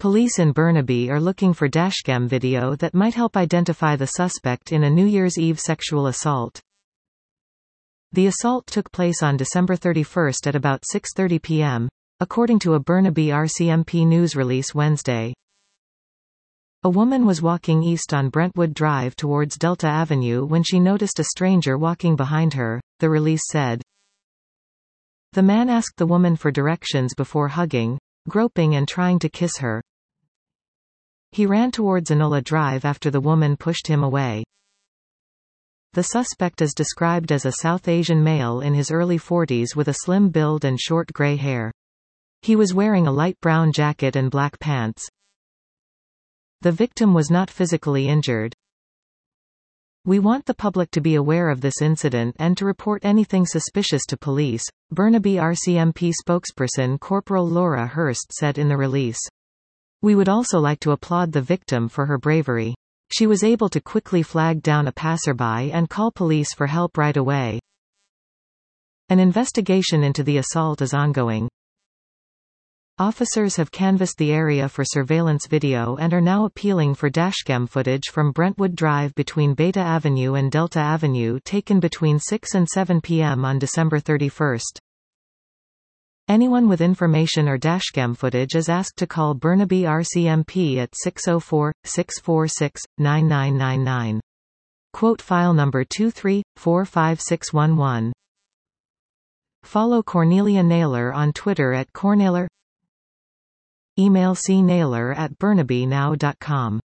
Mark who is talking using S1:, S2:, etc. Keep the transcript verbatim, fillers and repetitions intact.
S1: Police in Burnaby are looking for dashcam video that might help identify the suspect in a New Year's Eve sexual assault. The assault took place on December thirty-first at about six thirty p m, according to a Burnaby R C M P news release Wednesday. A woman was walking east on Brentwood Drive towards Delta Avenue when she noticed a stranger walking behind her, the release said. The man asked the woman for directions before hugging, groping and trying to kiss her. He ran towards Enola Drive after the woman pushed him away. The suspect is described as a South Asian male in his early forties with a slim build and short gray hair. He was wearing a light brown jacket and black pants. The victim was not physically injured. We want the public to be aware of this incident and to report anything suspicious to police, Burnaby R C M P spokesperson Corporal Laura Hurst said in the release. We would also like to applaud the victim for her bravery. She was able to quickly flag down a passerby and call police for help right away. An investigation into the assault is ongoing. Officers have canvassed the area for surveillance video and are now appealing for dashcam footage from Brentwood Drive between Beta Avenue and Delta Avenue taken between six and seven p m on December thirty-first. Anyone with information or dashcam footage is asked to call Burnaby R C M P at six oh four, six four six, nine nine nine nine. Quote file number two three four five six one one. Follow Cornelia Naylor on Twitter at Cornaylor. Email c naylor at burnaby now dot com.